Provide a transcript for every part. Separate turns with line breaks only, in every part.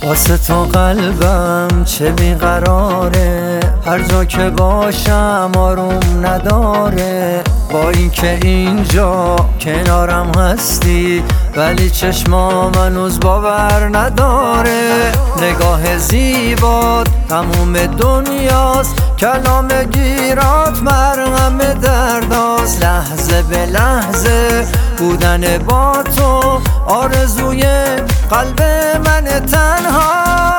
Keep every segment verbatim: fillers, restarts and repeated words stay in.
واسه تو قلبم چه بیقراره، هر جا که باشم آروم نداره. با اینکه اینجا کنارم هستی ولی چشمام هنوز باور نداره. نگاه زیبات تموم دنیاست، کلام گیرات مرهم درداست. لحظه به لحظه بودن با تو آرزوی قلب من تنها.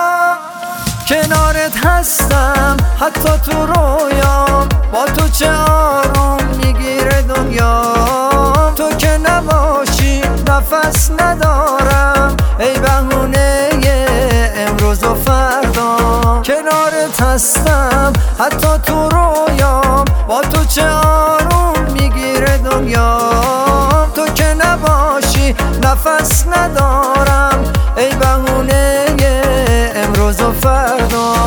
کنارت هستم حتی تو رویام، با تو چه آروم میگیره دنیام. تو که نباشی نفس ندارم، ای بهونه امروز و فردا. کنارت هستم حتی تو رویام، با تو چه آروم میگیره دنیام. تو که نباشی نفس ندارم، ای بهونه امروز و فردا.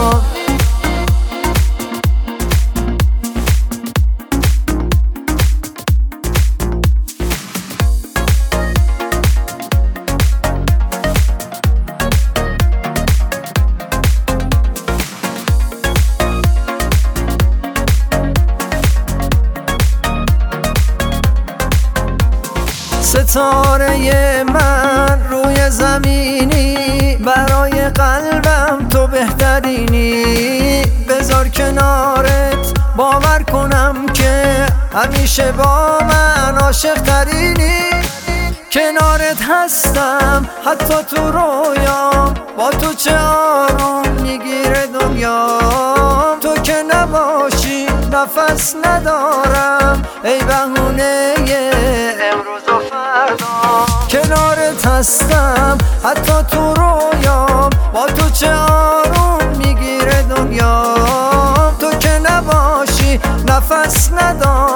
ستاره من روی زمینی، برای قلبم تو بهترینی. بذار کنارت باور کنم که همیشه با من عاشق ترینی. کنارت هستم حتی تو رویام، با تو چه آروم میگیره دنیام. تو که نباشی نفس ندارم، ای بهونه امروز و فردا. کنارت هستم حتی تو رویام، با تو چه آروم میگیره دنیام. تو که نباشی نفس ندارم،